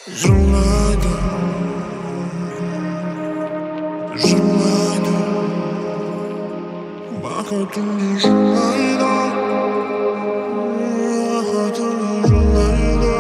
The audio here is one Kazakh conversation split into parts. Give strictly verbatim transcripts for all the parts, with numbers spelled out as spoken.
Жырлайды, жырлайды, бақытымды жырлайды, бақытымды жырлайды.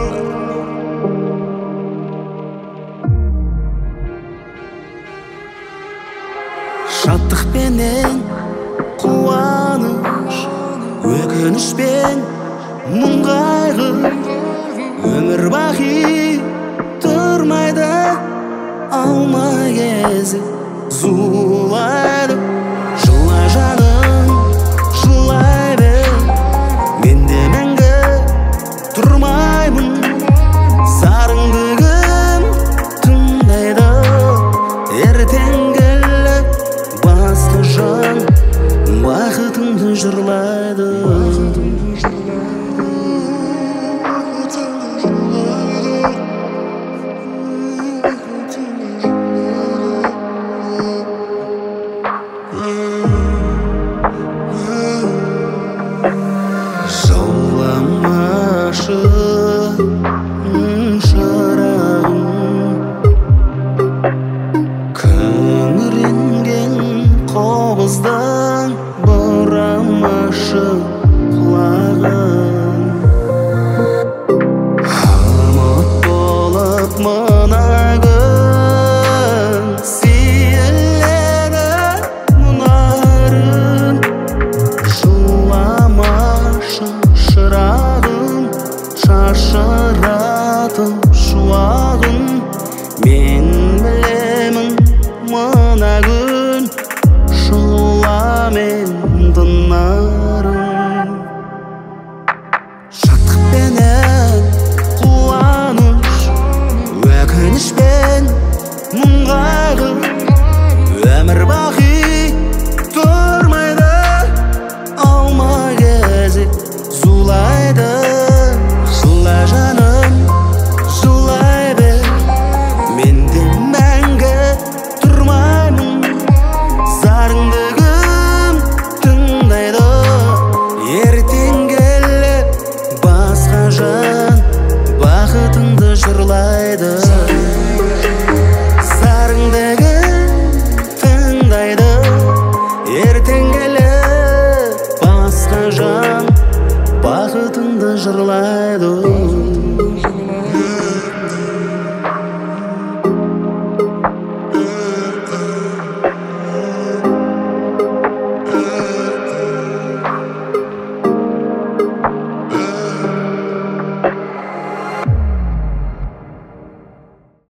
Шаттықпенен қуаныш, өкінішпен мұң-қайғы, өмір бақи тұрмайды, алма кезі зулайды. Жылай жаным, жылай бер, мен де мәңгі тұрмаймын. Сарыңдығым тыңдайды, ертең келіп басқа жан бақытыңды жырлайды. Жауламашы шырағым, күңіренген қобыздан бұрамашы құлағын. Ұмыт болып мына күн сейіледі мұнарым. Жыламашы шырағым, шашыратын шуағын. Мен білемін мына күн жыламен тынарым. Шаттықпенен қуаныш, өкінішпен мұң-қайғы, өмір бақи тұрмайды, алма кезі зулайды. Жыла жаным, жылай бер, мен де мәңгі тұрмаймын. Сарыңдығым тыңдайды, ертең келіп басқа жан бақытыңды жырлайды.